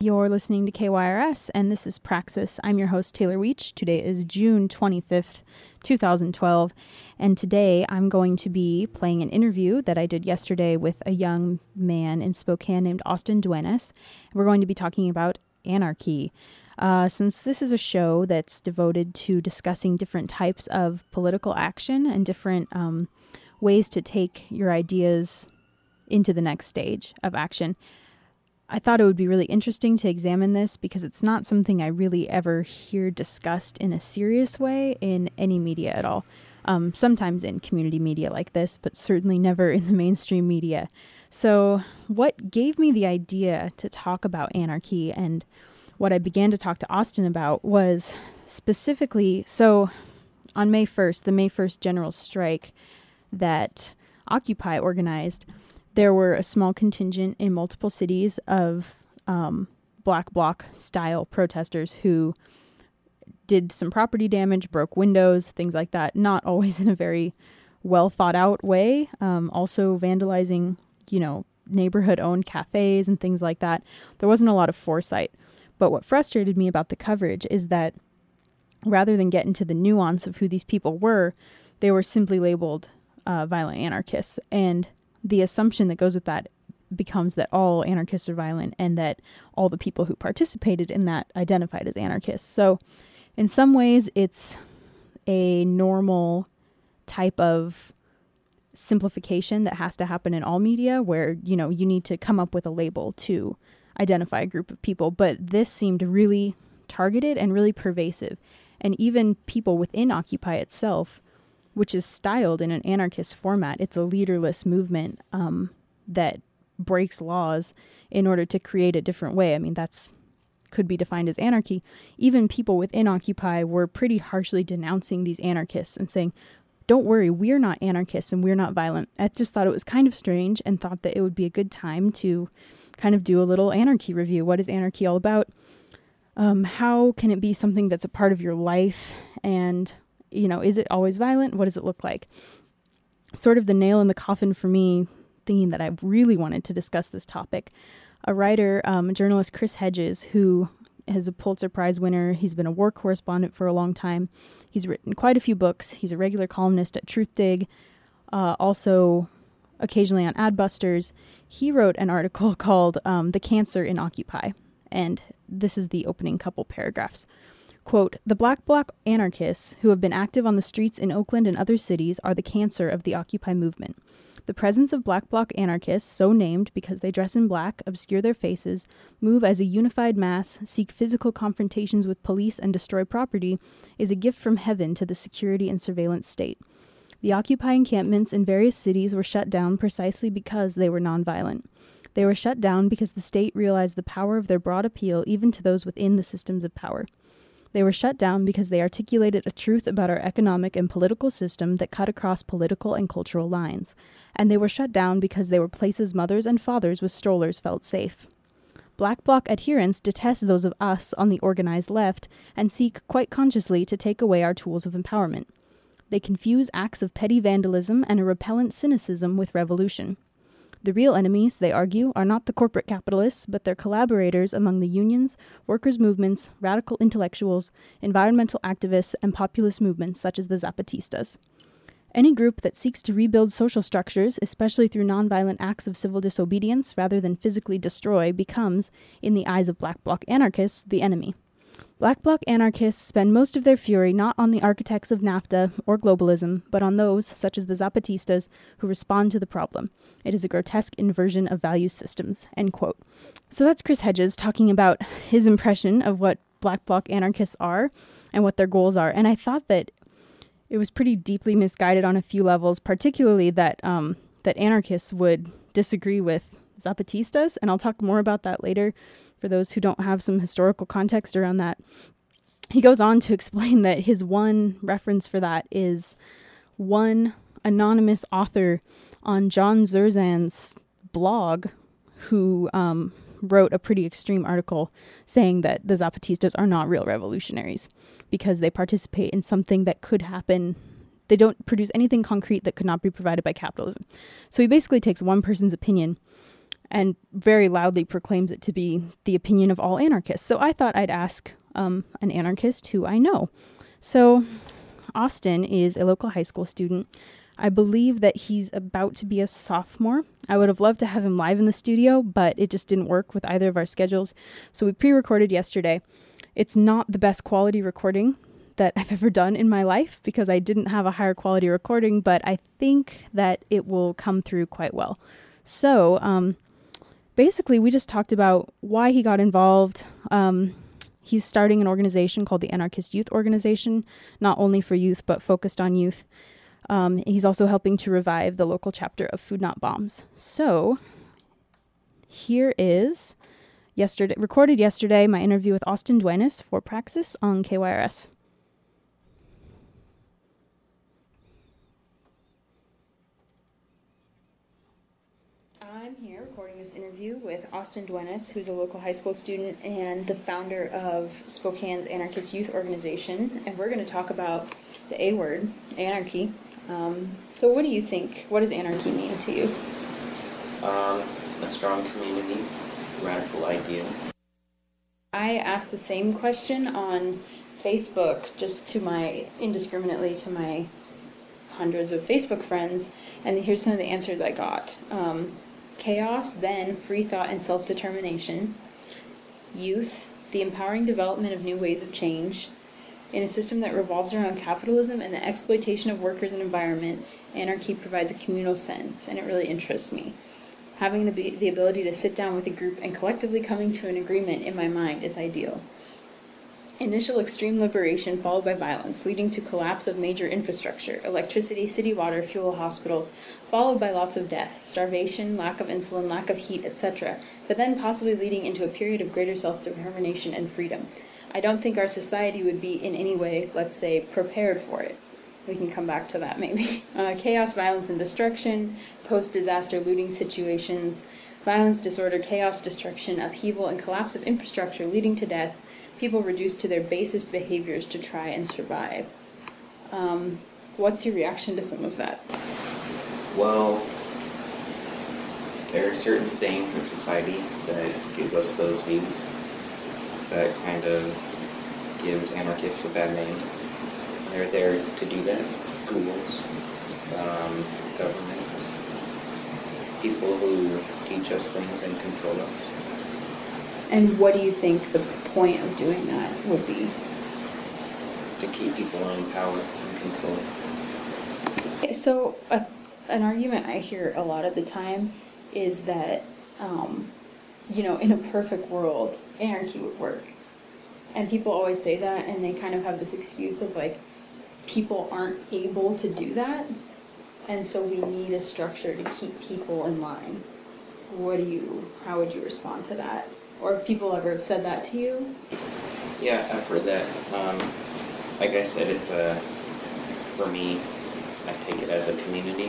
You're listening to KYRS, and this is Praxis. I'm your host, Taylor Weech. Today is June 25th, 2012, and today I'm going to be playing an interview that I did yesterday with a young man in Spokane named Austin Duenas. We're going to be talking about anarchy. Since this is a show that's devoted to discussing different types of political action and different ways to take your ideas into the next stage of action, I thought it would be really interesting to examine this because it's not something I really ever hear discussed in a serious way in any media at all. Sometimes in community media like this, but certainly never in the mainstream media. So what gave me the idea to talk about anarchy and what I began to talk to Austin about was specifically, so on May 1st, the May 1st general strike that Occupy organized, there were a small contingent in multiple cities of Black Bloc style protesters who did some property damage, broke windows, things like that. Not always in a very well thought out way. Also vandalizing, neighborhood owned cafes and things like that. There wasn't a lot of foresight. But what frustrated me about the coverage is that rather than get into the nuance of who these people were, they were simply labeled violent anarchists. And the assumption that goes with that becomes that all anarchists are violent and that all the people who participated in that identified as anarchists. So in some ways, it's a normal type of simplification that has to happen in all media where, you need to come up with a label to identify a group of people. But this seemed really targeted and really pervasive. And even people within Occupy itself, which is styled in an anarchist format. It's a leaderless movement that breaks laws in order to create a different way. I mean, that's could be defined as anarchy. Even people within Occupy were pretty harshly denouncing these anarchists and saying, don't worry, we're not anarchists and we're not violent. I just thought it was kind of strange and thought that it would be a good time to kind of do a little anarchy review. What is anarchy all about? How can it be something that's a part of your life? And is it always violent? What does it look like? Sort of the nail in the coffin for me, thinking that I really wanted to discuss this topic. A writer, journalist Chris Hedges, who is a Pulitzer Prize winner. He's been a war correspondent for a long time. He's written quite a few books. He's a regular columnist at Truthdig, also occasionally on Adbusters. He wrote an article called The Cancer in Occupy. And this is the opening couple paragraphs. Quote, the Black Bloc anarchists who have been active on the streets in Oakland and other cities are the cancer of the Occupy movement. The presence of Black Bloc anarchists, so named because they dress in black, obscure their faces, move as a unified mass, seek physical confrontations with police and destroy property, is a gift from heaven to the security and surveillance state. The Occupy encampments in various cities were shut down precisely because they were nonviolent. They were shut down because the state realized the power of their broad appeal even to those within the systems of power. They were shut down because they articulated a truth about our economic and political system that cut across political and cultural lines. And they were shut down because they were places mothers and fathers with strollers felt safe. Black Bloc adherents detest those of us on the organized left and seek quite consciously to take away our tools of empowerment. They confuse acts of petty vandalism and a repellent cynicism with revolution. The real enemies, they argue, are not the corporate capitalists, but their collaborators among the unions, workers' movements, radical intellectuals, environmental activists, and populist movements such as the Zapatistas. Any group that seeks to rebuild social structures, especially through nonviolent acts of civil disobedience rather than physically destroy, becomes, in the eyes of Black Bloc anarchists, the enemy. Black Bloc anarchists spend most of their fury not on the architects of NAFTA or globalism, but on those, such as the Zapatistas, who respond to the problem. It is a grotesque inversion of value systems, end quote. So that's Chris Hedges talking about his impression of what Black Bloc anarchists are and what their goals are. And I thought that it was pretty deeply misguided on a few levels, particularly that that anarchists would disagree with Zapatistas, and I'll talk more about that later for those who don't have some historical context around that. He goes on to explain that his one reference for that is one anonymous author on John Zerzan's blog who wrote a pretty extreme article saying that the Zapatistas are not real revolutionaries because they participate in something that could happen. They don't produce anything concrete that could not be provided by capitalism. So he basically takes one person's opinion and very loudly proclaims it to be the opinion of all anarchists. So I thought I'd ask an anarchist who I know. So Austin is a local high school student. I believe that he's about to be a sophomore. I would have loved to have him live in the studio, but it just didn't work with either of our schedules. So we pre-recorded yesterday. It's not the best quality recording that I've ever done in my life because I didn't have a higher quality recording, but I think that it will come through quite well. So basically, we just talked about why he got involved. He's starting an organization called the Anarchist Youth Organization, not only for youth, but focused on youth. He's also helping to revive the local chapter of Food Not Bombs. So here is recorded yesterday, my interview with Austin Duenas for Praxis on KYRS. I'm here recording this interview with Austin Duenas, who's a local high school student and the founder of Spokane's Anarchist Youth Organization. And we're going to talk about the A word, anarchy. So what do you think? What does anarchy mean to you? A strong community, radical ideals. I asked the same question on Facebook just indiscriminately to my hundreds of Facebook friends, and here's some of the answers I got. Chaos, then free thought and self-determination. Youth, the empowering development of new ways of change. In a system that revolves around capitalism and the exploitation of workers and environment, anarchy provides a communal sense, and it really interests me. Having the ability to sit down with a group and collectively coming to an agreement in my mind is ideal. Initial extreme liberation followed by violence, leading to collapse of major infrastructure, electricity, city water, fuel, hospitals, followed by lots of deaths, starvation, lack of insulin, lack of heat, etc., but then possibly leading into a period of greater self-determination and freedom. I don't think our society would be in any way, let's say, prepared for it. We can come back to that maybe. Chaos, violence, and destruction, post-disaster looting situations, violence, disorder, chaos, destruction, upheaval, and collapse of infrastructure leading to death, people reduced to their basest behaviors to try and survive. What's your reaction to some of that? Well, there are certain things in society that give us those views that kind of gives anarchists a bad name. They're there to do that. Schools, governments, people who teach us things and control us. And what do you think the point of doing that would be? To keep people in power and control. So an argument I hear a lot of the time is that, in a perfect world, anarchy would work. And people always say that, and they kind of have this excuse of, like, people aren't able to do that, and so we need a structure to keep people in line. How would you respond to that? Or if people ever have said that to you? Yeah, I've heard that. Like I said, for me, I take it as a community.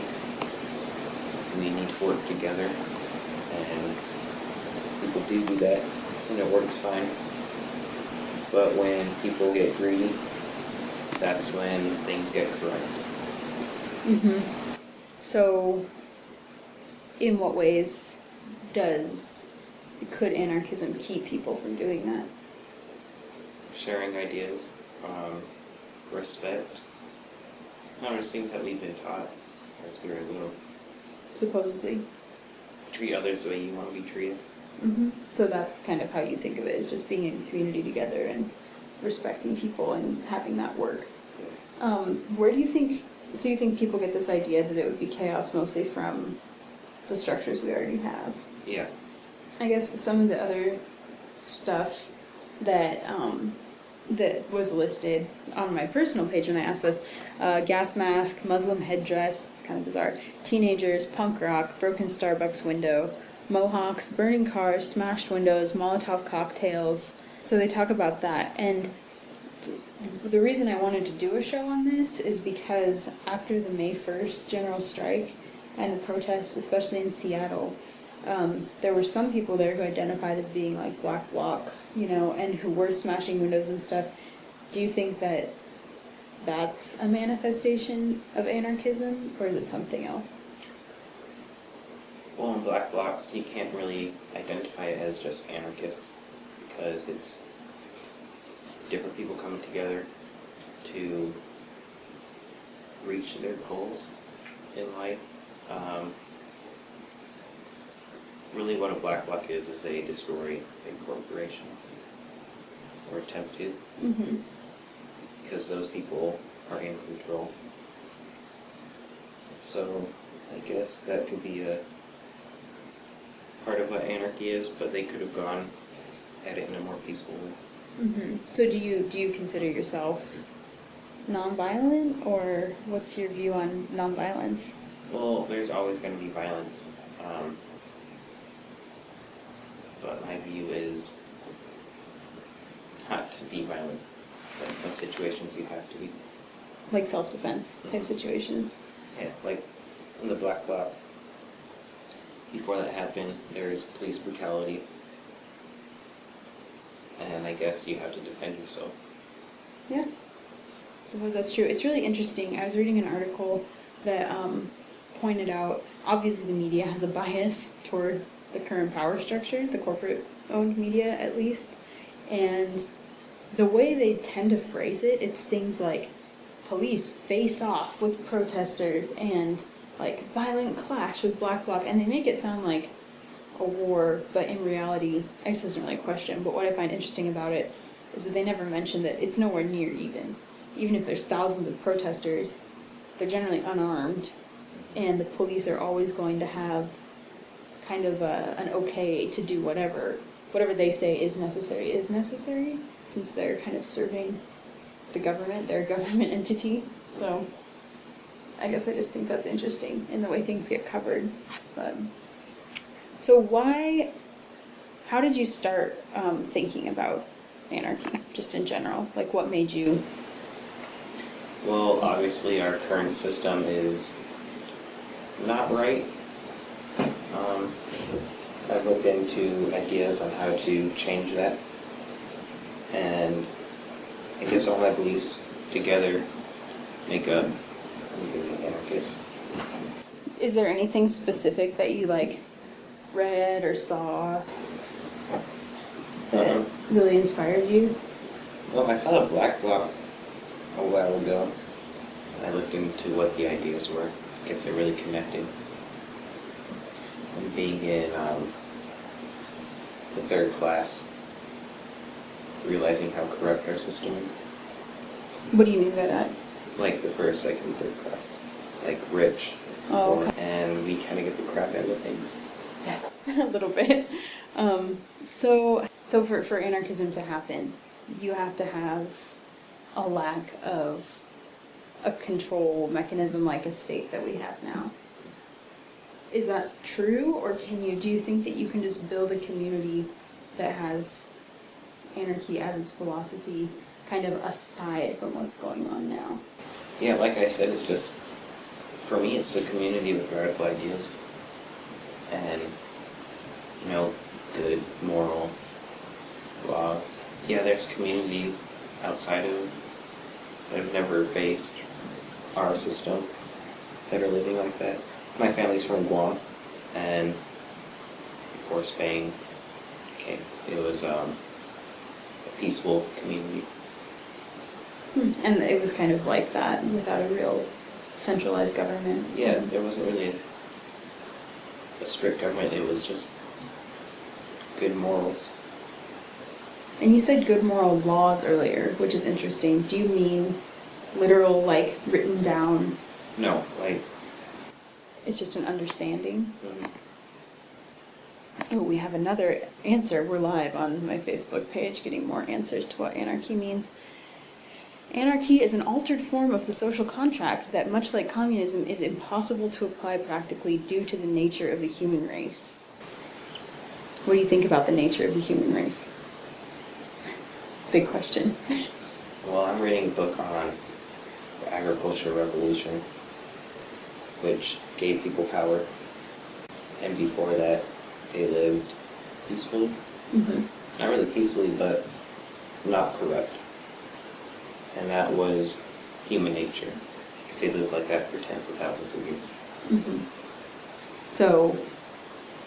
We need to work together, and people do that, and it works fine. But when people get greedy, that's when things get corrupt. Mm-hmm. So, in what ways could anarchism keep people from doing that? Sharing ideas, respect. There's things that we've been taught since we were little. Supposedly. Treat others the way you want to be treated. Mm-hmm. So that's kind of how you think of it, is just being in a community together and respecting people and having that work. Yeah. Where do you think, so you think people get this idea that it would be chaos mostly from the structures we already have? Yeah. I guess some of the other stuff that was listed on my personal page when I asked this, gas mask, Muslim headdress, it's kind of bizarre, teenagers, punk rock, broken Starbucks window, mohawks, burning cars, smashed windows, Molotov cocktails. So they talk about that, and the reason I wanted to do a show on this is because after the May 1st general strike and the protests, especially in Seattle, there were some people there who identified as being like Black Bloc, and who were smashing windows and stuff. Do you think that that's a manifestation of anarchism, or is it something else? Well, in Black Blocs, you can't really identify it as just anarchists because it's different people coming together to reach their goals in life. Really what a Black Bloc is they destroy big corporations, or attempt to, Mm-hmm. because those people are in control. So I guess that could be a part of what anarchy is, but they could have gone at it in a more peaceful way. Mm-hmm. So do you consider yourself nonviolent, or what's your view on nonviolence? Well, there's always going to be violence, but my view is not to be violent, but in some situations you have to be. Like self-defense type situations? Yeah, like in the Black Bloc, before that happened, there's police brutality, and I guess you have to defend yourself. Yeah, I suppose that's true. It's really interesting. I was reading an article that pointed out, obviously the media has a bias toward the current power structure, the corporate-owned media at least, and the way they tend to phrase it, it's things like police face off with protesters and like violent clash with Black Bloc, and they make it sound like a war, but in reality, I guess this isn't really a question, but what I find interesting about it is that they never mention that it's nowhere near even. Even if there's thousands of protesters, they're generally unarmed, and the police are always going to have kind of an okay to do whatever they say is necessary, since they're kind of serving the government, their government entity. So I guess I just think that's interesting in the way things get covered. But so how did you start thinking about anarchy, just in general? Like, what made you? Well, obviously our current system is not right. I've looked into ideas on how to change that, and I guess all my beliefs together make up an anarchist. Is there anything specific that you like read or saw that really inspired you? Well, I saw the Black Bloc a while ago. I looked into what the ideas were. I guess they're really connected. And being in the third class, realizing how corrupt our system is. What do you mean by that? Like the first, second, third class. Like rich, poor, okay. And we kind of get the crap end of things. Yeah, a little bit. So for anarchism to happen, you have to have a lack of a control mechanism like a state that we have now. Is that true, or do you think that you can just build a community that has anarchy as its philosophy kind of aside from what's going on now? Yeah, like I said, it's just, for me, it's a community with radical ideas and, good moral laws. Yeah, there's communities outside of that have never faced our system that are living like that. My family's from Guam, and before Spain came, it was a peaceful community. And it was kind of like that, without a real centralized government. Yeah, there wasn't really a strict government, it was just good morals. And you said good moral laws earlier, which is interesting. Do you mean literal, like, written down? No, like... It's just an understanding? Mm-hmm. Oh, we have another answer. We're live on my Facebook page getting more answers to what anarchy means. Anarchy is an altered form of the social contract that, much like communism, is impossible to apply practically due to the nature of the human race. What do you think about the nature of the human race? Big question. Well, I'm reading a book on the agricultural revolution, which gave people power, and before that, they lived peacefully. Mm-hmm. Not really peacefully, but not corrupt. And that was human nature, because they lived like that for tens of thousands of years. Mm-hmm. So,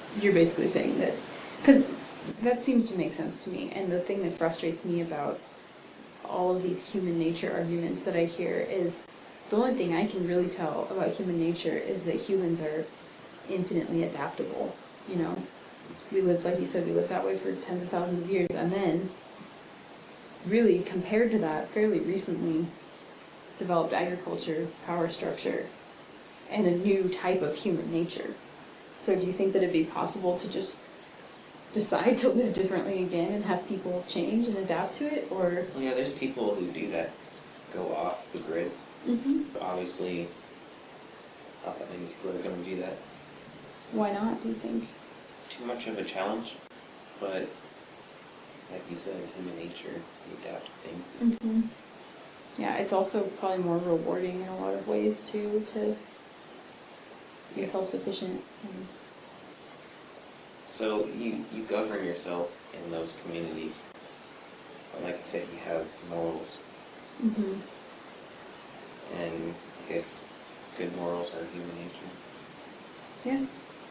you're basically saying that, because that seems to make sense to me, and the thing that frustrates me about all of these human nature arguments that I hear is the only thing I can really tell about human nature is that humans are infinitely adaptable, you know? We lived, like you said, we lived that way for tens of thousands of years, and then, really, compared to that, fairly recently developed agriculture, power structure, and a new type of human nature. So do you think that it'd be possible to just decide to live differently again and have people change and adapt to it, or? Well, yeah, there's people who do that, go off the grid. Mm-hmm. But obviously, not that many people are going to do that. Why not, do you think? Too much of a challenge, but like you said, human nature, you adapt to things. Mm-hmm. Yeah, it's also probably more rewarding in a lot of ways too, to be self-sufficient. And so you govern yourself in those communities. But like I said, you have morals. mm-hmm. And I guess good morals are human nature. Yeah.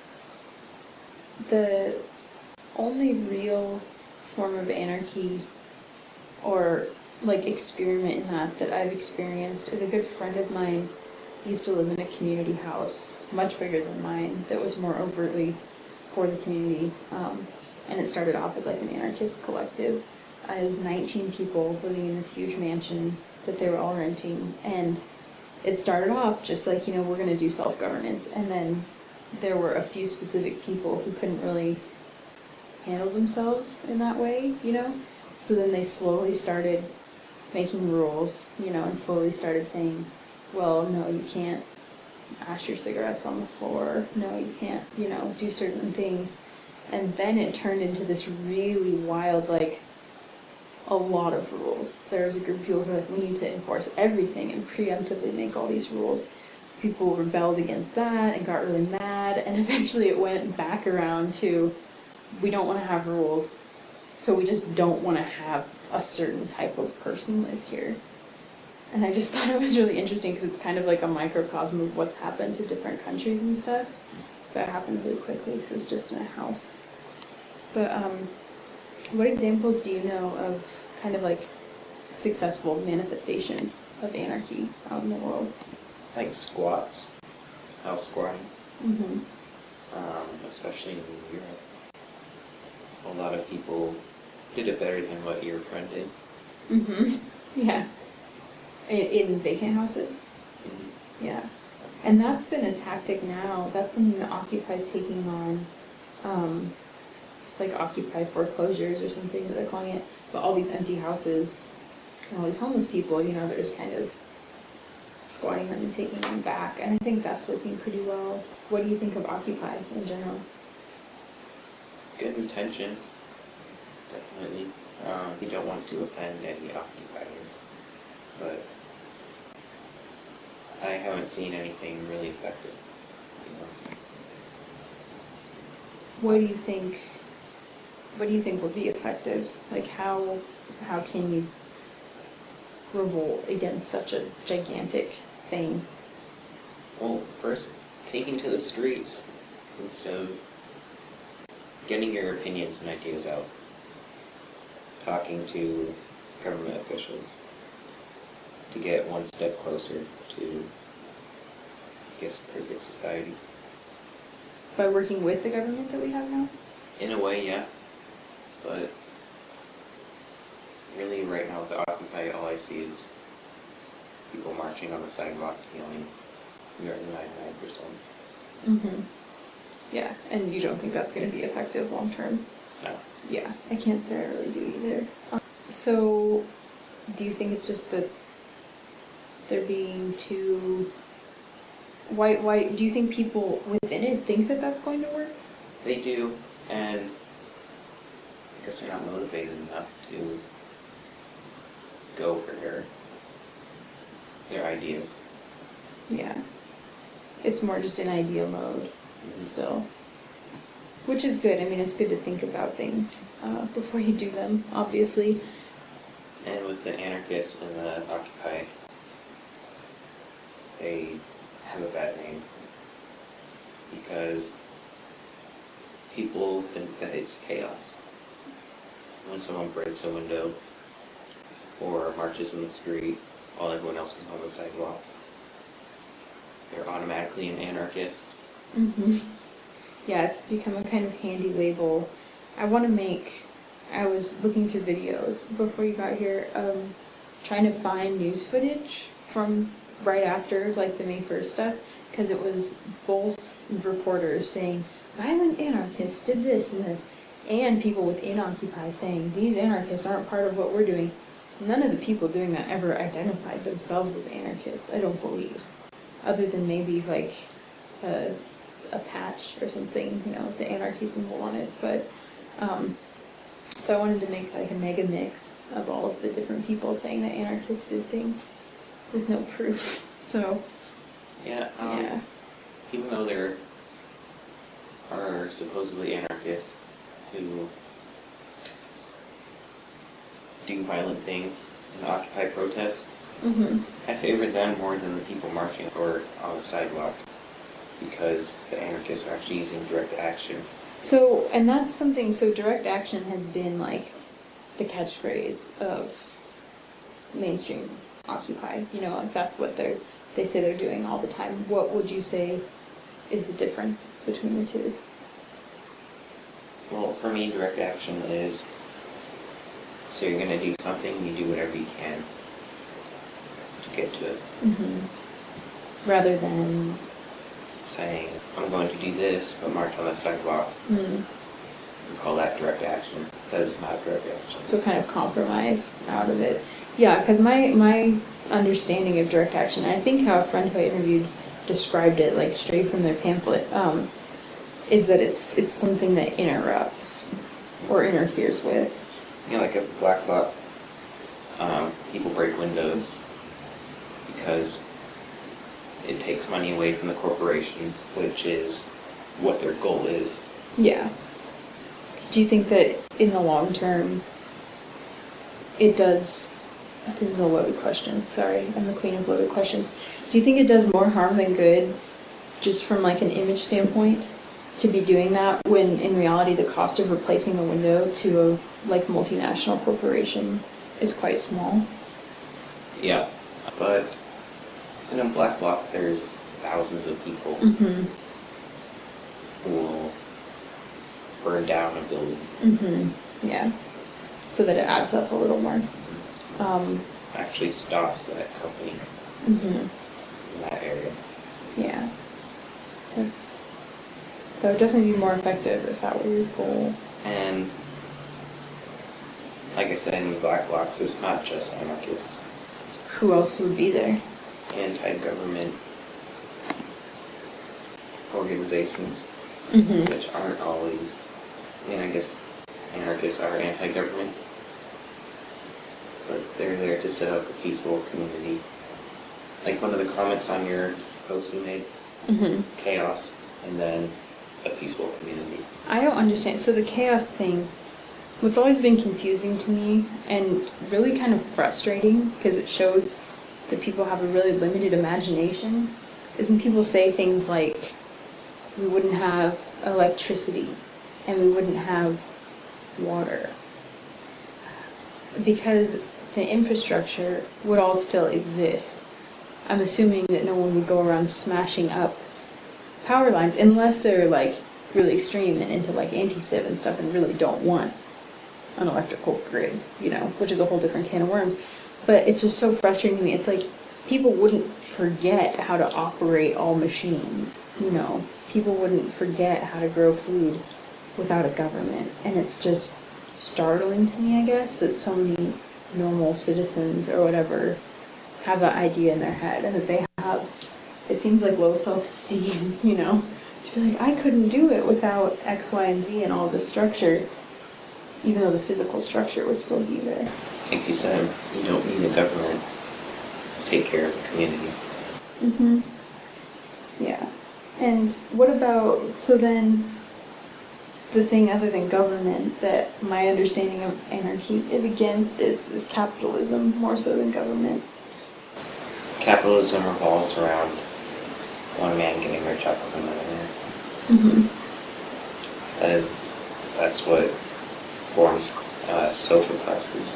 The only real form of anarchy or like experiment in that I've experienced is a good friend of mine used to live in a community house, much bigger than mine, that was more overtly for the community. And it started off as like an anarchist collective. It was 19 people living in this huge mansion that they were all renting. And it started off just like, you know, we're going to do self-governance. And then there were a few specific people who couldn't really handle themselves in that way, you know? So then they slowly started making rules, you know, and slowly started saying, well, no, you can't ash your cigarettes on the floor. No, you can't, you know, do certain things. And then it turned into this really wild, like, a lot of rules. There was a group of people who were like, we need to enforce everything and preemptively make all these rules. People rebelled against that and got really mad, and eventually it went back around to, we don't want to have rules, so we just don't want to have a certain type of person live here. And I just thought it was really interesting because it's kind of like a microcosm of what's happened to different countries and stuff. But it happened really quickly because it's just in a house. But what examples do you know of kind of like successful manifestations of anarchy out in the world? Like squats, house squatting, Mm-hmm. especially in Europe. A lot of people did it better than what your friend did. Mm-hmm. Yeah. In vacant houses? Mm-hmm. Yeah. And that's been a tactic now. That's something that Occupy's taking on. It's like Occupy foreclosures or something that they're calling it. But all these empty houses and all these homeless people, you know, they're just kind of squatting them and taking them back. And I think that's working pretty well. What do you think of Occupy in general? Good intentions, definitely. You don't want to offend any occupiers, but I haven't seen anything really effective. You know? What do you think? What do you think would be effective? Like how can you revolt against such a gigantic thing? Well, first, taking to the streets instead of getting your opinions and ideas out, talking to government officials to get one step closer to, I guess, perfect society. By working with the government that we have now? In a way, yeah. But really, right now with the Occupy, all I see is people marching on the sidewalk yelling, "We are the 99%." Mm-hmm. Yeah, and you don't think that's going to be effective long term? No. Yeah, I can't say I really do either. So, do you think it's just that they're being too... Why do you think people within it think that that's going to work? They do, and I guess they're not motivated enough to go for their ideas. Yeah. It's more just in idea mode still. Which is good. I mean, it's good to think about things before you do them, obviously. And with the anarchists and the Occupy, they have a bad name because people think that it's chaos when someone breaks a window or marches in the street while everyone else is on the sidewalk. They're automatically an anarchist. Yeah, it's become a kind of handy label. I was looking through videos before you got here, trying to find news footage from right after like the May 1st stuff, because it was both reporters saying violent anarchists did this and this, and people within Occupy saying these anarchists aren't part of what we're doing. None of the people doing that ever identified themselves as anarchists, I don't believe, other than maybe like a patch or something, you know, with the anarchy symbol on it. But so I wanted to make like a mega mix of all of the different people saying that anarchists did things with no proof. So Yeah, yeah. Even though there are supposedly anarchists who do violent things in Occupy protests, I favor them more than the people marching or on the sidewalk, because the anarchists are actually using direct action. So, and that's something, so direct action has been like the catchphrase of mainstream Occupy, you know, like that's what they say they're doing all the time. What would you say is the difference between the two? Well, for me, direct action is, so you're going to do something, you do whatever you can to get to it. Rather than saying, I'm going to do this, but march on the sidewalk. We call that direct action. That is not direct action. So kind of compromise out of it. Yeah, because my understanding of direct action, and I think how a friend who I interviewed described it, like straight from their pamphlet, is that it's something that interrupts or interferes with. You know, like a black bloc, people break windows because it takes money away from the corporations, which is what their goal is. Yeah. Do you think that in the long term it does, this is a loaded question, sorry, I'm the queen of loaded questions. Do you think it does more harm than good, just from like an image standpoint, to be doing that when in reality the cost of replacing a window to a like multinational corporation is quite small? Yeah, but in a black bloc there's thousands of people who will burn down a building. Yeah, so that it adds up a little more. Actually stops that company in that area. Yeah, that would definitely be more effective if that were your goal. And like I said, in the black blocs, it's not just anarchists. Who else would be there? Anti-government organizations, which aren't always, I mean, I guess anarchists are anti-government, but they're there to set up a peaceful community. Like one of the comments on your post you made, chaos, and then a peaceful community. I don't understand. So the chaos thing, what's always been confusing to me and really kind of frustrating, because it shows that people have a really limited imagination, is when people say things like, we wouldn't have electricity and we wouldn't have water, because the infrastructure would all still exist. I'm assuming that no one would go around smashing up power lines unless they're like really extreme and into like anti-civ and stuff and really don't want an electrical grid, you know, which is a whole different can of worms. But it's just so frustrating to me. It's like people wouldn't forget how to operate all machines, you know. People wouldn't forget how to grow food without a government. And it's just startling to me, I guess, that so many normal citizens or whatever have that idea in their head, and that they have, it seems like, low self-esteem, you know, to be like, I couldn't do it without X, Y, and Z and all this structure, even though the physical structure would still be there. Like you said, you don't need a government to take care of the community. Yeah. And what about, so then, the thing other than government that my understanding of anarchy is against is capitalism more so than government. Capitalism revolves around one man getting rich off of another man. That's what forms social classes,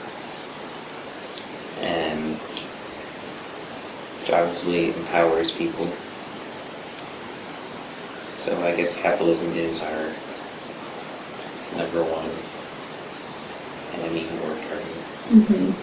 and which obviously empowers people. So I guess capitalism is our number one enemy or target.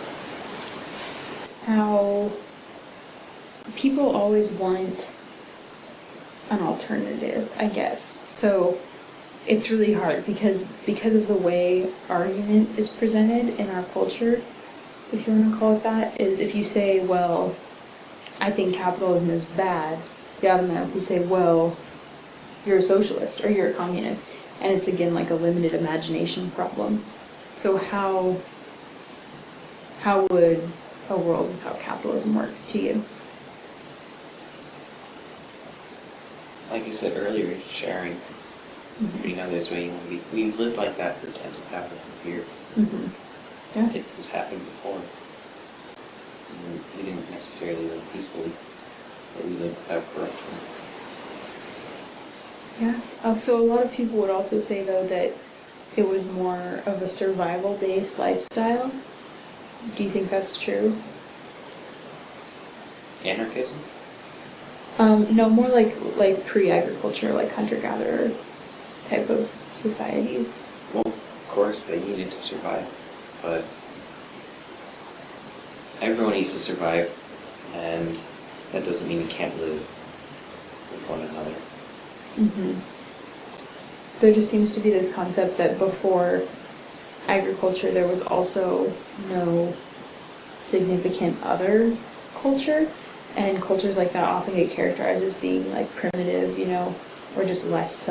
How people always want an alternative, I guess. So it's really hard because of the way argument is presented in our culture, if you want to call it that, is if you say, well, I think capitalism is bad, you automatically say, well, you're a socialist or you're a communist. And it's again like a limited imagination problem. So how would a world without capitalism work to you? Like I said earlier, sharing, treating others where you want to be. We've lived like that for tens of thousands of years. Yeah. It's happened before. We didn't necessarily live peacefully, but we lived without corruption. Yeah. So a lot of people would also say, though, that it was more of a survival-based lifestyle. Do you think that's true? Anarchism? No, more like pre-agriculture, like hunter-gatherer type of societies. Well, of course, they needed to survive, but everyone needs to survive, and that doesn't mean you can't live with one another. There just seems to be this concept that before agriculture there was also no significant other culture, and cultures like that often get characterized as being like primitive, or just less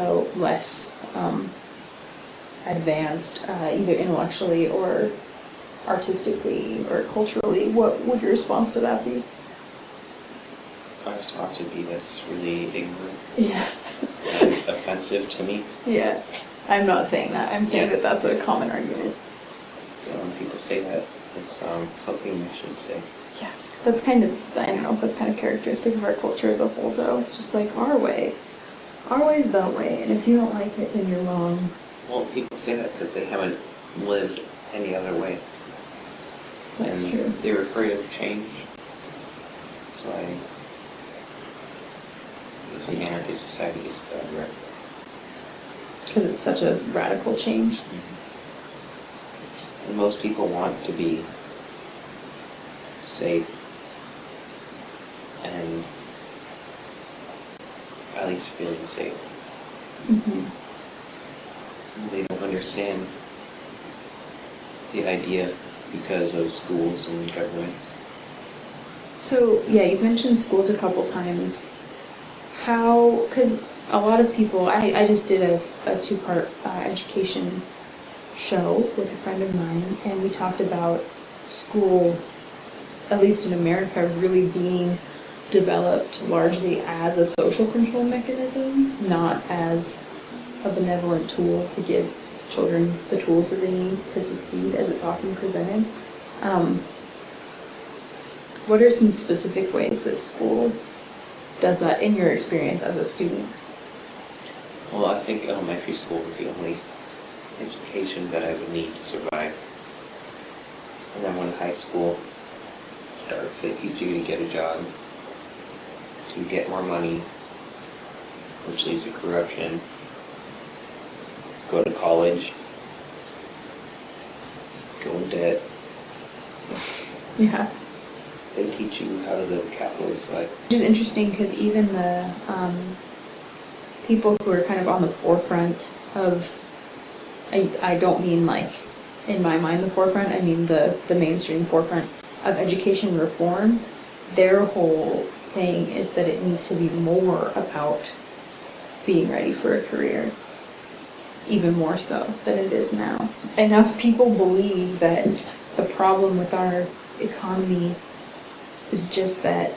advanced, either intellectually or artistically or culturally. What would your response to that be? My response would be that's really ignorant. Yeah. And offensive to me. Yeah. I'm not saying that. I'm saying that that's a common argument. When people say that, it's something you should say. Yeah. That's kind of, I don't know if that's kind of characteristic of our culture as a whole, though. It's just like our way. Our way's the way, and if you don't like it, then you're wrong. Well, people say that because they haven't lived any other way. That's and true. They're afraid of change. So I see anarchist society is right. Because it's such a radical change. And most people want to be safe and at least feeling safe. They don't understand the idea because of schools and governments. So, yeah, you've mentioned schools a couple times. How, because a lot of people, I just did a two-part education show with a friend of mine, and we talked about school, at least in America, really being developed largely as a social control mechanism, not as a benevolent tool to give children the tools that they need to succeed, as it's often presented. What are some specific ways that school does that in your experience as a student? Well, I think elementary school was the only education that I would need to survive. And then when high school starts, they teach you to get a job, to get more money, which leads to corruption, go to college, go in debt. Yeah. They teach you how to live a capitalist life. Which is interesting because even the people who are kind of on the forefront of, I don't mean like, in my mind, the forefront, I mean the mainstream forefront of education reform, their whole thing is that it needs to be more about being ready for a career, even more so than it is now. Enough people believe that the problem with our economy is just that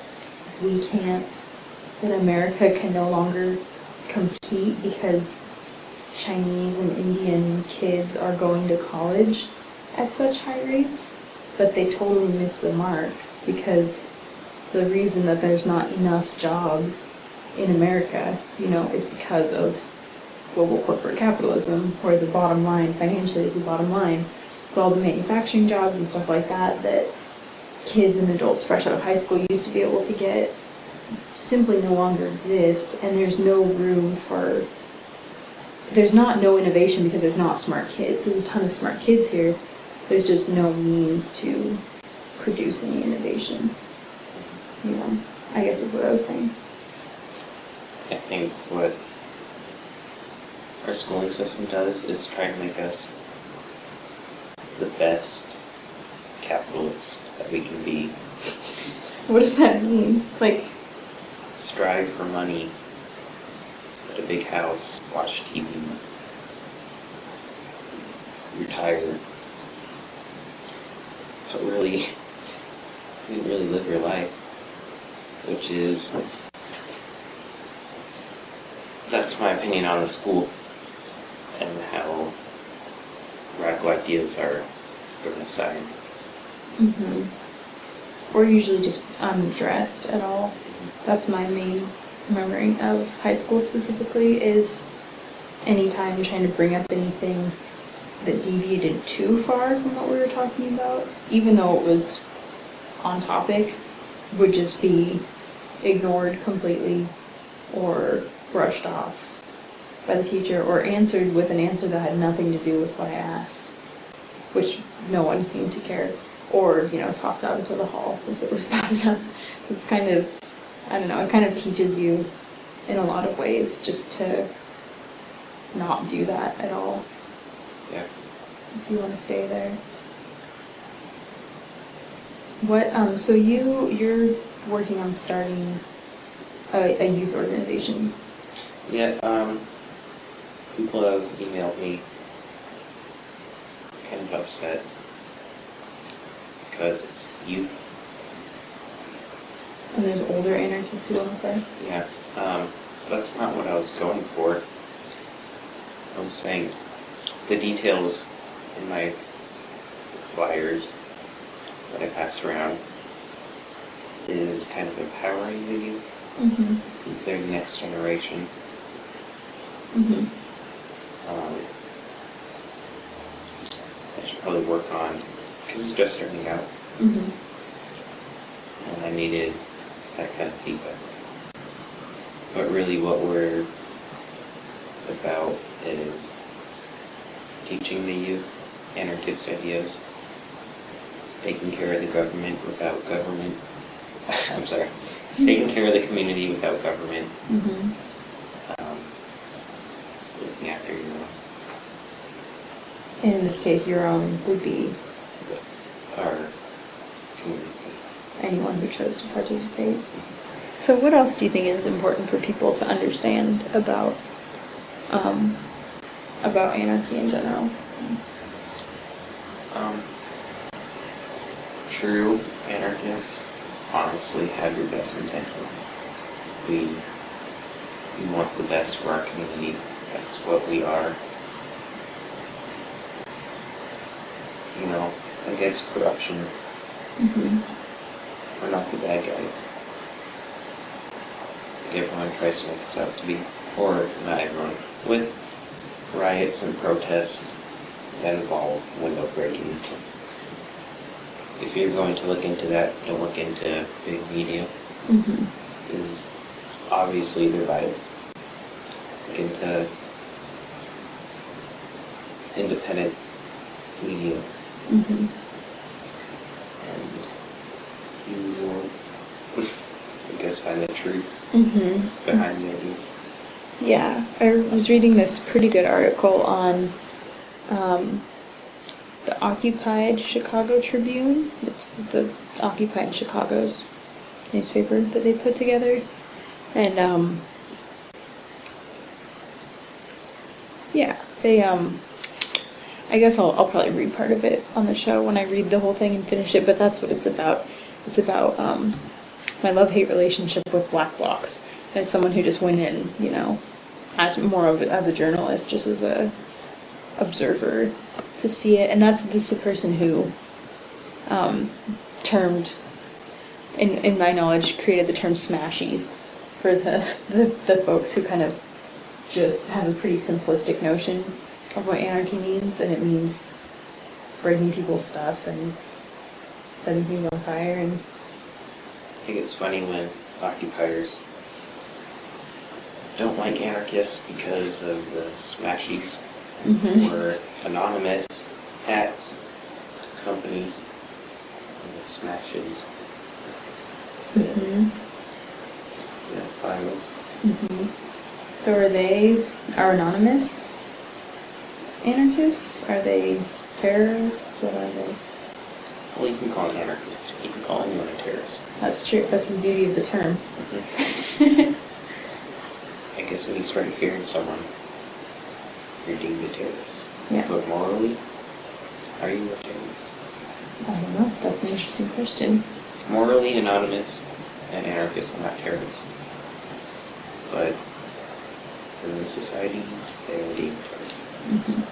that America can no longer compete because Chinese and Indian kids are going to college at such high rates, but they totally miss the mark because the reason that there's not enough jobs in America, is because of global corporate capitalism, where the bottom line financially is the bottom line. So all the manufacturing jobs and stuff like that that kids and adults fresh out of high school used to be able to get simply no longer exist, and there's no room for, there's not no innovation because there's not smart kids. There's a ton of smart kids here. There's just no means to produce any innovation. You know, I guess is what I was saying. I think what our schooling system does is try to make us the best capitalists that we can be. What does that mean? Like, strive for money, get a big house, watch TV, retire, but really, you didn't really live your life, which is, that's my opinion on the school and how radical ideas are thrown aside. mm-hmm. Or usually just unaddressed at all. That's my main memory of high school specifically, is anytime trying to bring up anything that deviated too far from what we were talking about, even though it was on topic, would just be ignored completely or brushed off by the teacher, or answered with an answer that had nothing to do with what I asked, which no one seemed to care, or, you know, tossed out into the hall if it was bad enough. So it's kind of, I don't know, it kind of teaches you in a lot of ways just to not do that at all. Yeah. If you want to stay there. What, so you're working on starting a youth organization. Yeah, people have emailed me kind of upset because it's youth. And there's older anarchists who want to play. Yeah, that's not what I was going for. I was saying the details in my flyers that I passed around is kind of empowering the youth. Mm-hmm. Because they're the next generation. Mm-hmm. I should probably work on, because it's just starting out, Mm-hmm. and I needed that kind of feedback. But really what we're about is teaching the youth anarchist ideas, taking care of the government without government. I'm sorry. Taking care of the community without government. Mm-hmm. Looking after your own. And in this case, your own would be Our community. anyone who chose to participate. So what else do you think is important for people to understand about anarchy in general? True anarchists honestly have your best intentions. We want the best for our community. That's what we are. You know, against corruption. Mm-hmm. We're not the bad guys. Like everyone tries to make us out to be. Or not everyone. With riots and protests that involve window breaking. If you're going to look into that, don't look into big media. Mm-hmm. Because obviously they're biased. Look into independent media. Mm-hmm. And you will, I guess, find the truth Mm-hmm. behind the ideas. Yeah, I was reading this pretty good article on the Occupied Chicago Tribune. It's the Occupied Chicago's newspaper that they put together. And, yeah, they, I guess I'll probably read part of it on the show when I read the whole thing and finish it, but that's what it's about. It's about, my love-hate relationship with black blocs. And it's someone who just went in, you know, as more of it as a journalist, just as a observer to see it. And this is a person who termed, in my knowledge, created the term smashies for the folks who kind of just have a pretty simplistic notion of what anarchy means, and it means breaking people's stuff and setting things on fire. And I think it's funny when occupiers don't like anarchists because of the smashies or anonymous hats, companies, and the smashes, the files. So are anonymous anarchists? Are they terrorists? What are they? Well, you can call an anarchist. You can call anyone a terrorist. That's true. That's the beauty of the term. I guess when you start fearing someone, you're deemed a terrorist. Yeah. But morally, are you a terrorist? I don't know. That's an interesting question. Morally, anonymous and anarchists are not terrorists. But in the society, they are deemed terrorists.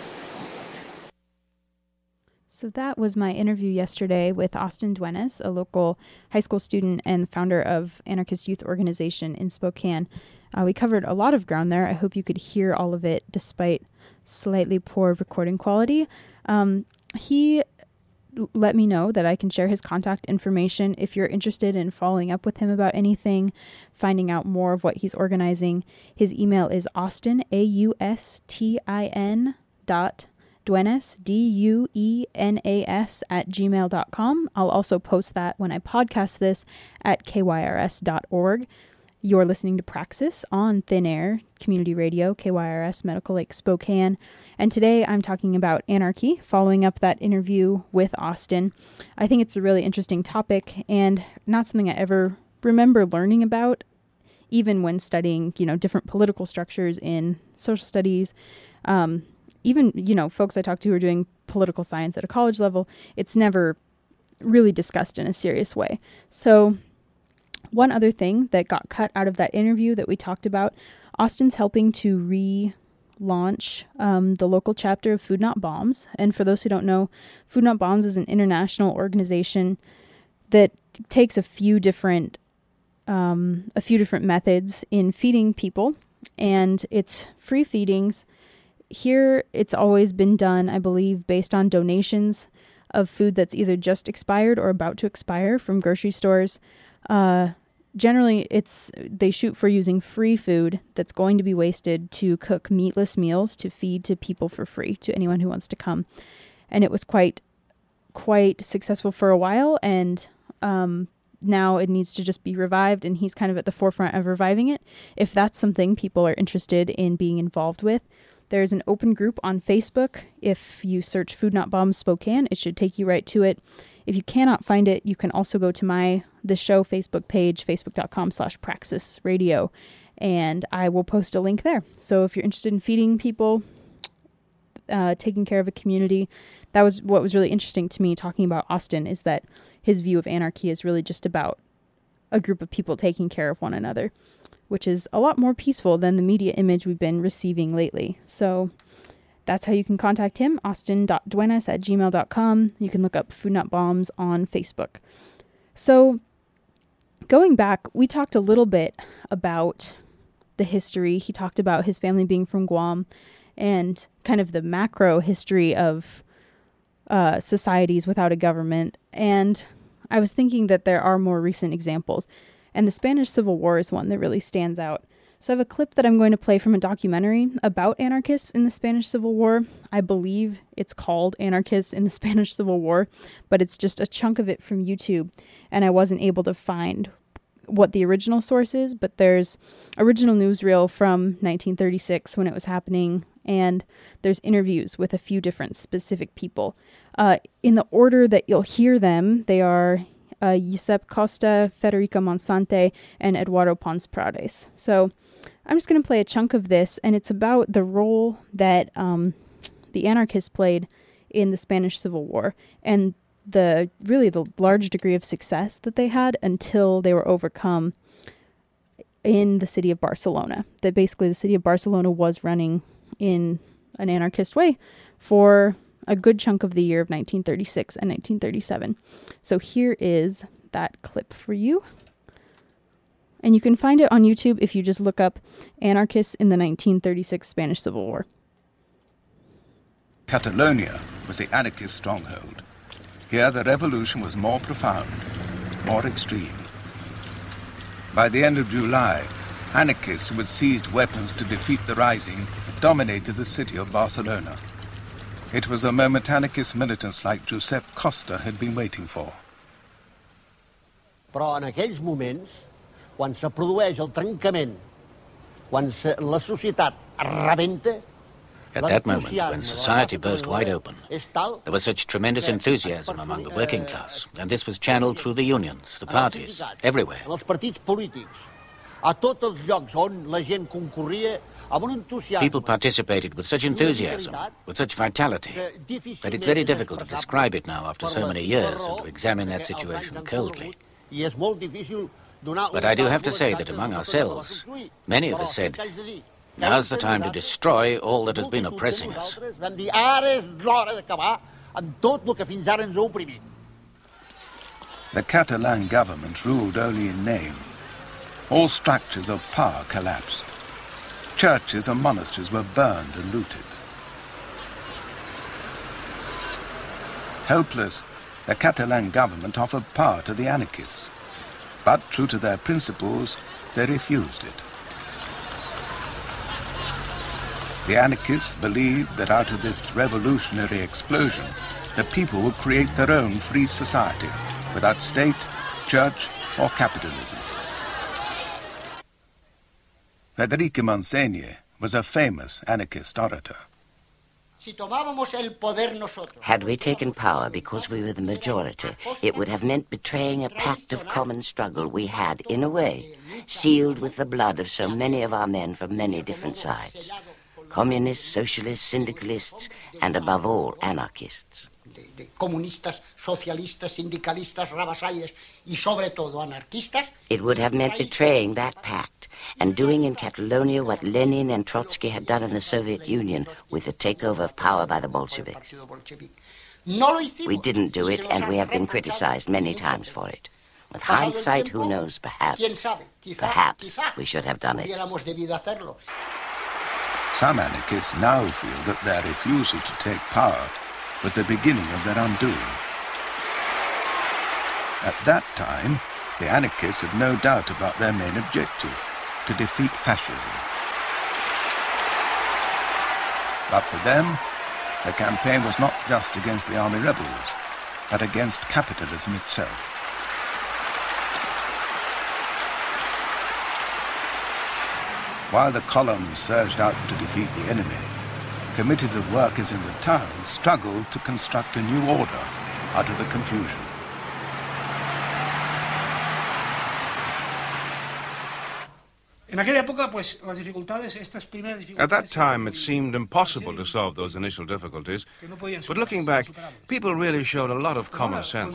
So that was my interview yesterday with Austin Duenas, a local high school student and founder of Anarchist Youth Organization in Spokane. We covered a lot of ground there. I hope you could hear all of it despite slightly poor recording quality. He let me know that I can share his contact information if you're interested in following up with him about anything, finding out more of what he's organizing. His email is Austin, AUSTIN Duenas, DUENAS @gmail.com. I'll also post that when I podcast this at kyrs.org. You're listening to Praxis on Thin Air Community Radio, KYRS Medical Lake Spokane. And today I'm talking about anarchy, following up that interview with Austin. I think it's a really interesting topic and not something I ever remember learning about, even when studying, different political structures in social studies. Even, folks I talk to who are doing political science at a college level, it's never really discussed in a serious way. So one other thing that got cut out of that interview that we talked about, Austin's helping to relaunch the local chapter of Food Not Bombs. And for those who don't know, Food Not Bombs is an international organization that takes a few different methods in feeding people, and it's free feedings. Here, it's always been done, I believe, based on donations of food that's either just expired or about to expire from grocery stores. Generally, they shoot for using free food that's going to be wasted to cook meatless meals to feed to people for free, to anyone who wants to come. And it was quite successful for a while, and now it needs to just be revived, and he's kind of at the forefront of reviving it. If that's something people are interested in being involved with, there's an open group on Facebook. If you search Food Not Bombs Spokane, it should take you right to it. If you cannot find it, you can also go to the show Facebook page, facebook.com/Praxis Radio, and I will post a link there. So if you're interested in feeding people, taking care of a community, that was what was really interesting to me talking about Austin, is that his view of anarchy is really just about a group of people taking care of one another, which is a lot more peaceful than the media image we've been receiving lately. So that's how you can contact him, austin.duenas@gmail.com. You can look up Food Not Bombs on Facebook. So going back, we talked a little bit about the history. He talked about his family being from Guam and kind of the macro history of societies without a government. And I was thinking that there are more recent examples, and the Spanish Civil War is one that really stands out. So I have a clip that I'm going to play from a documentary about anarchists in the Spanish Civil War. I believe it's called Anarchists in the Spanish Civil War, but it's just a chunk of it from YouTube, and I wasn't able to find what the original source is, but there's original newsreel from 1936 when it was happening, and there's interviews with a few different specific people. In the order that you'll hear them, they are Josep Costa, Federico Monsante, and Eduardo Pons Prades. So I'm just going to play a chunk of this, and it's about the role that the anarchists played in the Spanish Civil War, and the large degree of success that they had until they were overcome in the city of Barcelona. That basically the city of Barcelona was running in an anarchist way for a good chunk of the year of 1936 and 1937. So here is that clip for you. And you can find it on YouTube if you just look up Anarchists in the 1936 Spanish Civil War. Catalonia was the anarchist stronghold. Here the revolution was more profound, more extreme. By the end of July, anarchists who had seized weapons to defeat the rising dominated the city of Barcelona. It was a moment anarchist militants like Josep Costa had been waiting for. Però en aquells moments, quan se produeix el trencament, quan la societat rebenta, at that moment, when society burst wide open, there was such tremendous enthusiasm among the working class, and this was channeled through the unions, the parties, everywhere. Els partits polítics, a tots els llocs on la gent concorria, amb un entusiasme. People participated with such enthusiasm, with such vitality, that it's very difficult to describe it now after so many years and to examine that situation coldly. But I do have to say that among ourselves, many of us said, now's the time to destroy all that has been oppressing us. The Catalan government ruled only in name. All structures of power collapsed. Churches and monasteries were burned and looted. Helpless, the Catalan government offered power to the anarchists. But true to their principles, they refused it. The anarchists believed that out of this revolutionary explosion, the people would create their own free society without state, church, or capitalism. Federico Montseny was a famous anarchist orator. Had we taken power because we were the majority, it would have meant betraying a pact of common struggle we had, in a way, sealed with the blood of so many of our men from many different sides. Communists, socialists, syndicalists, and above all, anarchists. Comunistas, socialistas, sindicalistas, rabassalles, y sobre todo anarquistas. It would have meant betraying that pact and doing in Catalonia what Lenin and Trotsky had done in the Soviet Union with the takeover of power by the Bolsheviks. We didn't do it, and we have been criticized many times for it. With hindsight, who knows, perhaps we should have done it. Some anarchists now feel that their refusal to take power was the beginning of their undoing. At that time, the anarchists had no doubt about their main objective, to defeat fascism. But for them, the campaign was not just against the army rebels, but against capitalism itself. While the columns surged out to defeat the enemy, committees of workers in the town struggled to construct a new order out of the confusion. At that time, it seemed impossible to solve those initial difficulties, but looking back, people really showed a lot of common sense.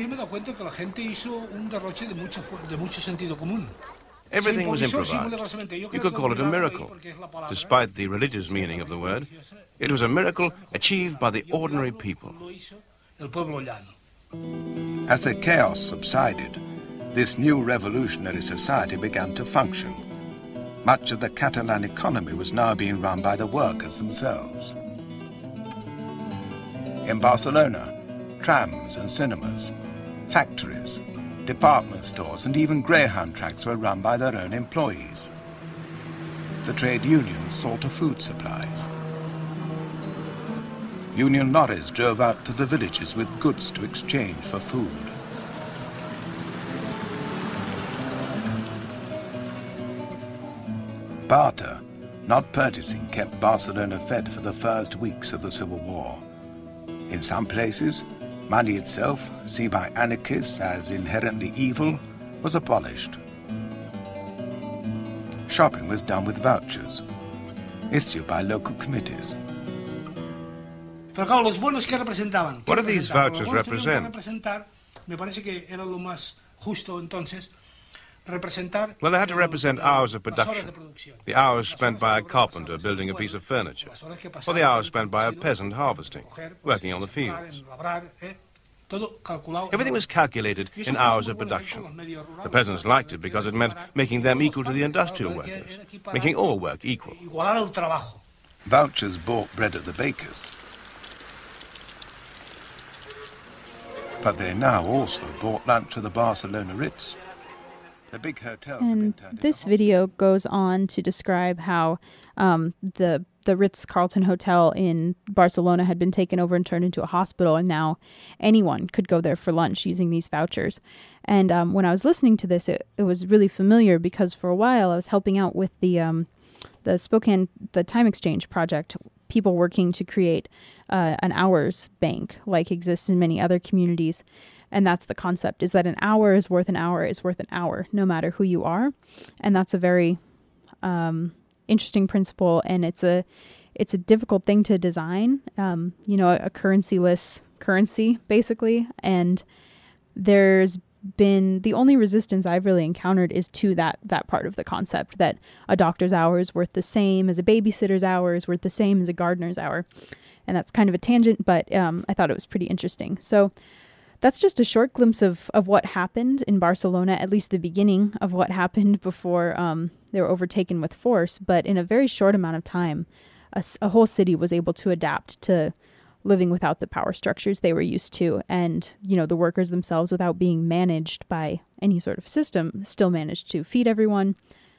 Everything was improvised. You could call it a miracle. Despite the religious meaning of the word, it was a miracle achieved by the ordinary people. As the chaos subsided, this new revolutionary society began to function. Much of the Catalan economy was now being run by the workers themselves. In Barcelona, trams and cinemas, factories, department stores and even greyhound tracks were run by their own employees. The trade unions saw to food supplies. Union lorries drove out to the villages with goods to exchange for food. Barter, not purchasing, kept Barcelona fed for the first weeks of the Civil War. In some places, money itself, seen by anarchists as inherently evil, was abolished. Shopping was done with vouchers, issued by local committees. What do these vouchers represent? Well, they had to represent hours of production. The hours spent by a carpenter building a piece of furniture, or the hours spent by a peasant harvesting, working on the fields. Everything was calculated in hours of production. The peasants liked it because it meant making them equal to the industrial workers, making all work equal. Vouchers bought bread at the bakers. But they now also bought lunch at the Barcelona Ritz. The big hotels have been turned into This video goes on to describe how the Ritz-Carlton Hotel in Barcelona had been taken over and turned into a hospital, and now anyone could go there for lunch using these vouchers. And when I was listening to this, it was really familiar because for a while I was helping out with the Spokane, the Time Exchange project, people working to create an hours bank like exists in many other communities. And that's the concept, is that an hour is worth an hour is worth an hour, no matter who you are. And that's a very interesting principle, and it's a difficult thing to design, a currency-less currency, basically. And there's been, the only resistance I've really encountered is to that part of the concept, that a doctor's hour is worth the same as a babysitter's hour is worth the same as a gardener's hour. And that's kind of a tangent, but I thought it was pretty interesting. So that's just a short glimpse of what happened in Barcelona, at least the beginning of what happened before they were overtaken with force. But in a very short amount of time, a whole city was able to adapt to living without the power structures they were used to. And, the workers themselves, without being managed by any sort of system, still managed to feed everyone,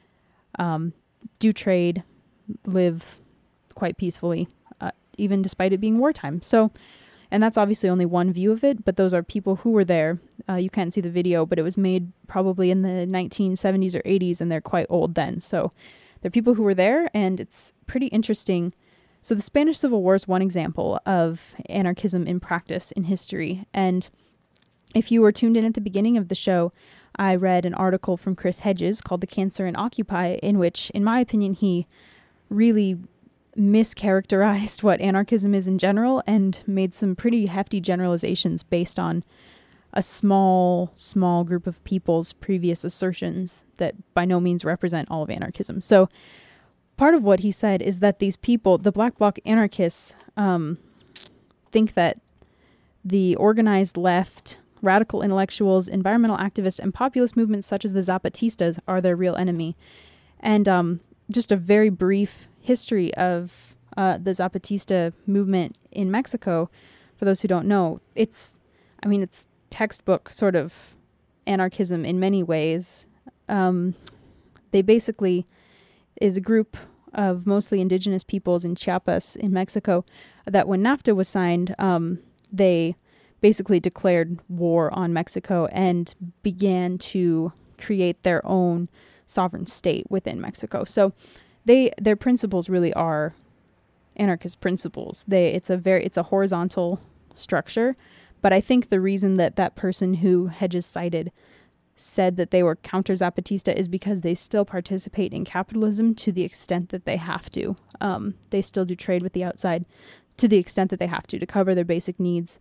do trade, live quite peacefully, even despite it being wartime. So, and that's obviously only one view of it, but those are people who were there. You can't see the video, but it was made probably in the 1970s or 80s, and they're quite old then. So they're people who were there, and it's pretty interesting. So the Spanish Civil War is one example of anarchism in practice in history. And if you were tuned in at the beginning of the show, I read an article from Chris Hedges called The Cancer in Occupy, in which, in my opinion, he really mischaracterized what anarchism is in general and made some pretty hefty generalizations based on a small group of people's previous assertions that by no means represent all of anarchism. So part of what he said is that these people, the Black Bloc anarchists, think that the organized left, radical intellectuals, environmental activists, and populist movements such as the Zapatistas are their real enemy. And just a very brief history of the Zapatista movement in Mexico, for those who don't know, it's textbook sort of anarchism in many ways. They basically is a group of mostly indigenous peoples in Chiapas in Mexico that when NAFTA was signed, they basically declared war on Mexico and began to create their own sovereign state within Mexico. So their principles really are anarchist principles. It's a horizontal structure, but I think the reason that person who Hedges cited said that they were counter-Zapatista is because they still participate in capitalism to the extent that they have to. They still do trade with the outside to the extent that they have to cover their basic needs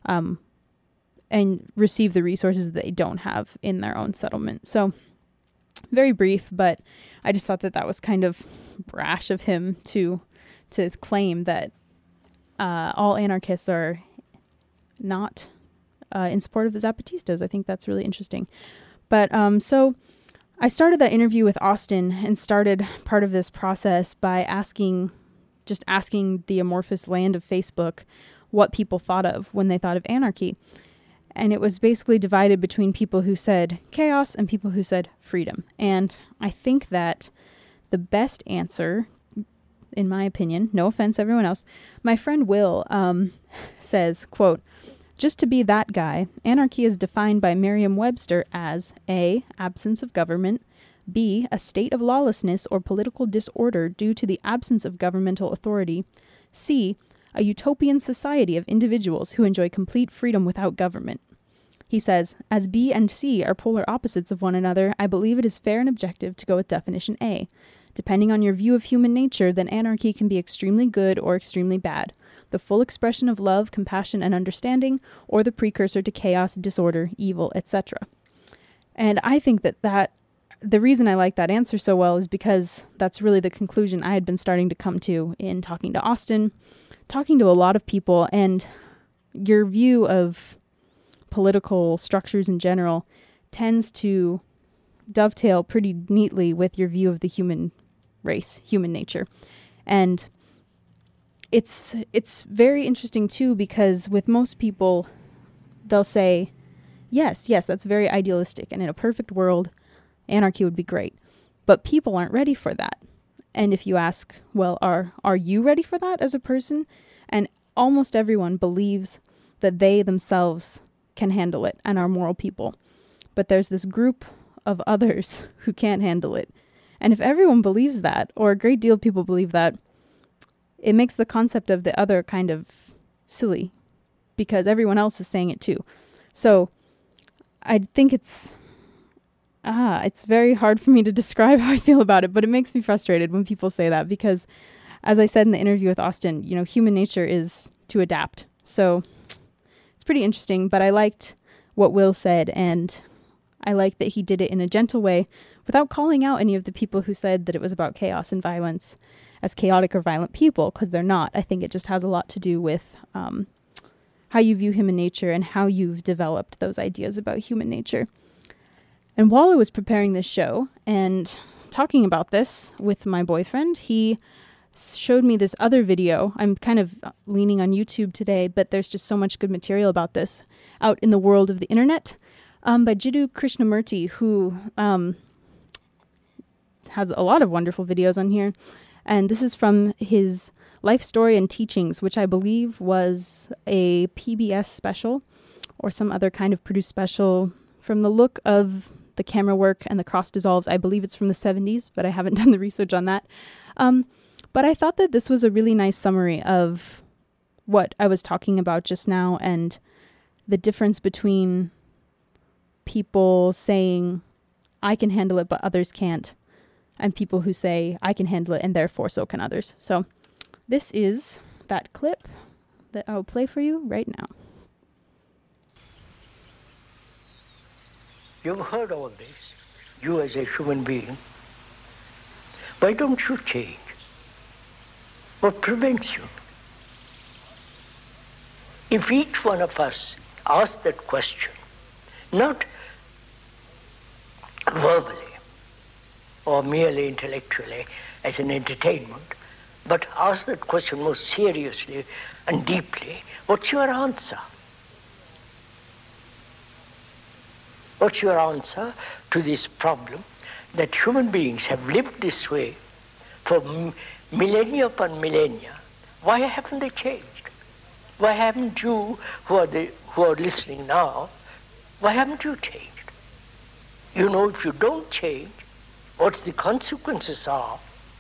and receive the resources that they don't have in their own settlement. So very brief, but I just thought that was kind of brash of him to claim that all anarchists are not in support of the Zapatistas. I think that's really interesting. But so I started that interview with Austin and started part of this process by asking the amorphous land of Facebook what people thought of when they thought of anarchy. And it was basically divided between people who said chaos and people who said freedom. And I think that the best answer, in my opinion, no offense everyone else, my friend Will says, quote, "Just to be that guy, anarchy is defined by Merriam-Webster as A, absence of government, B, a state of lawlessness or political disorder due to the absence of governmental authority, C, a utopian society of individuals who enjoy complete freedom without government." He says, "As B and C are polar opposites of one another, I believe it is fair and objective to go with definition A. Depending on your view of human nature, then anarchy can be extremely good or extremely bad, the full expression of love, compassion, and understanding, or the precursor to chaos, disorder, evil, etc." And I think that the reason I like that answer so well is because that's really the conclusion I had been starting to come to in talking to Austin, talking to a lot of people, and your view of political structures in general tends to dovetail pretty neatly with your view of the human race, human nature. And it's very interesting too, because with most people, they'll say, yes, that's very idealistic, and in a perfect world, anarchy would be great. But people aren't ready for that. And if you ask, well, are you ready for that as a person? And almost everyone believes that they themselves can handle it and are moral people. But there's this group of others who can't handle it. And if everyone believes that, or a great deal of people believe that, it makes the concept of the other kind of silly, because everyone else is saying it too. So I think it's very hard for me to describe how I feel about it, but it makes me frustrated when people say that, because as I said in the interview with Austin, human nature is to adapt. So it's pretty interesting, but I liked what Will said, and I like that he did it in a gentle way without calling out any of the people who said that it was about chaos and violence as chaotic or violent people, because they're not. I think it just has a lot to do with how you view human nature and how you've developed those ideas about human nature. And while I was preparing this show and talking about this with my boyfriend, he showed me this other video. I'm kind of leaning on YouTube today, but there's just so much good material about this out in the world of the internet, by Jiddu Krishnamurti, who has a lot of wonderful videos on here. And this is from his life story and teachings, which I believe was a PBS special or some other kind of produced special. From the look of the camera work and the cross dissolves, I believe it's from the 70s, but I haven't done the research on that. But I thought that this was a really nice summary of what I was talking about just now, and the difference between people saying, I can handle it, but others can't, and people who say, I can handle it, and therefore so can others. So this is that clip that I'll play for you right now. You've heard all this, you as a human being. Why don't you change? What prevents you? If each one of us asked that question, not verbally or merely intellectually as an entertainment, but ask that question most seriously and deeply, what's your answer? What's your answer to this problem that human beings have lived this way for millennia upon millennia? Why haven't they changed? Why haven't you, who are listening now, why haven't you changed? You know, if you don't change, what the consequences are.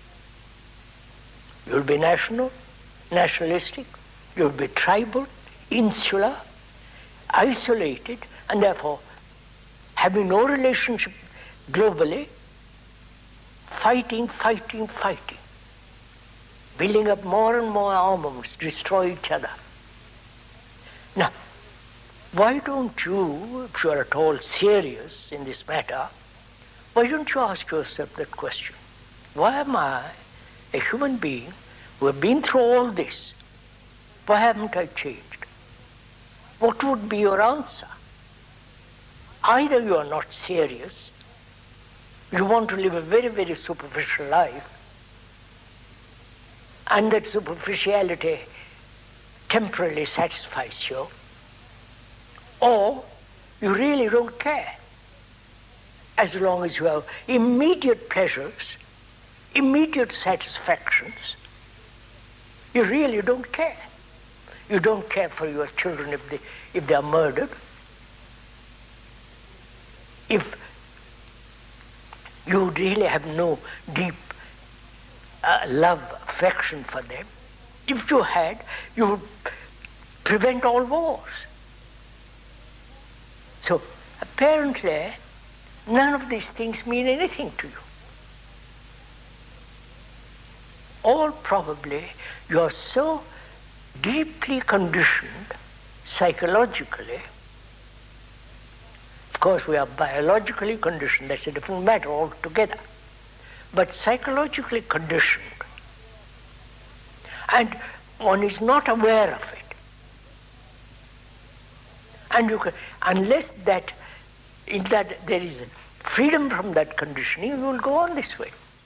You'll be nationalistic, you'll be tribal, insular, isolated, and therefore having no relationship globally, fighting, building up more and more armaments, destroy each other. Now, why don't you, if you are at all serious in this matter, why don't you ask yourself that question? Why am I, a human being who have been through all this, why haven't I changed? What would be your answer? Either you are not serious, you want to live a very, very superficial life, and that superficiality temporarily satisfies you, or you really don't care. As long as you have immediate pleasures, immediate satisfactions, you really don't care. You don't care for your children if they are murdered. If you really have no deep love, affection for them, if you had, you would prevent all wars. So apparently, none of these things mean anything to you. Or probably you are so deeply conditioned psychologically. Of course, we are biologically conditioned, that's a different matter altogether. But psychologically conditioned, and one is not aware of it. And you can, unless that there is freedom from that conditioning, you will go on this way.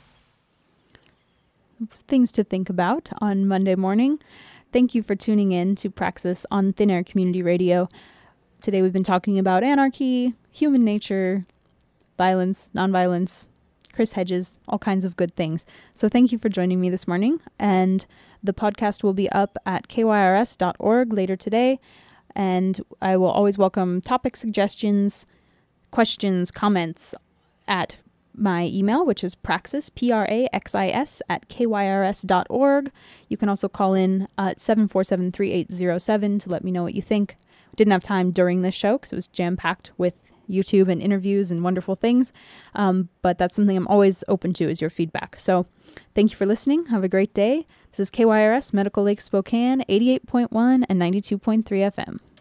Things to think about on Monday morning. Thank you for tuning in to Praxis on Thin Air Community Radio. Today we've been talking about anarchy, human nature, violence, nonviolence, Chris Hedges, all kinds of good things. So thank you for joining me this morning. And the podcast will be up at kyrs.org later today. And I will always welcome topic suggestions, questions, comments at my email, which is praxis, praxis, @kyrs.org. You can also call in at 747-3807 to let me know what you think. We didn't have time during this show because it was jam-packed with YouTube and interviews and wonderful things. But that's something I'm always open to, is your feedback. So thank you for listening. Have a great day. This is KYRS Medical Lake Spokane, 88.1 and 92.3 FM.